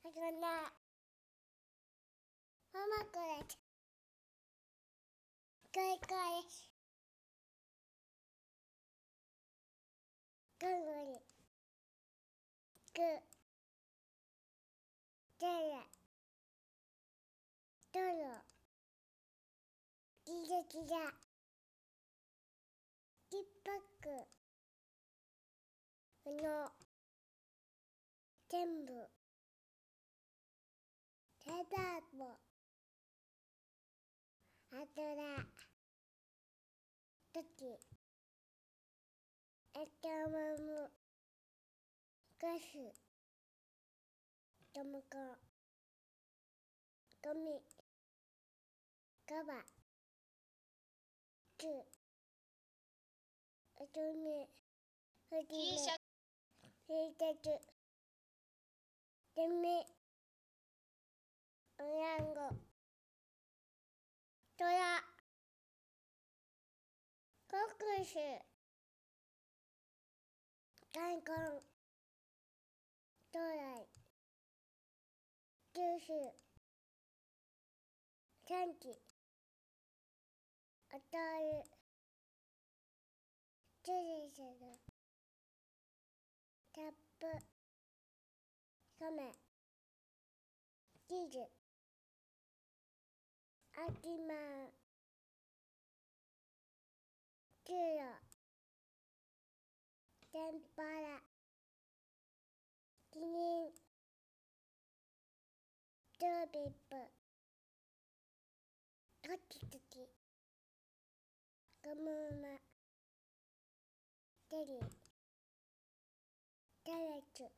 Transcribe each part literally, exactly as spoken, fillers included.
魚。ママこれ。これこれ。ぐんぐり。ぐ。ずる。どろ。ぎらぎら。きっぱく。うの。全部。ただも。あとら。とき。あとまむ。ガス。ともこ。ゴミ。ガバ。つ。あとね。ふきね。ひたつ。でめ。おやんご。とら。コクシ。かんこん。とらい。ジュース。サンキ。あたる。チリする。タップ。カメ。チーズ。あきまん。チュロ。天ぷら。キリン。チューリップ。トキトキ。ゴム馬。チェリー。キャベツ。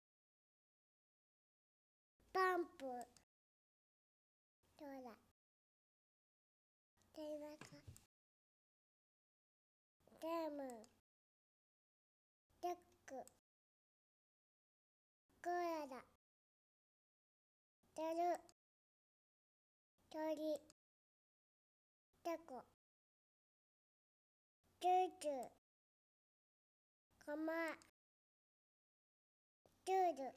パンプ。トラ。テナカ。ゲーム。ジャック。コアラ。タル。鳥。タコ。チューチュー。コマ。チュール。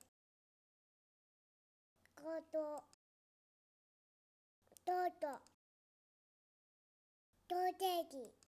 コト。トート。トーテーキ。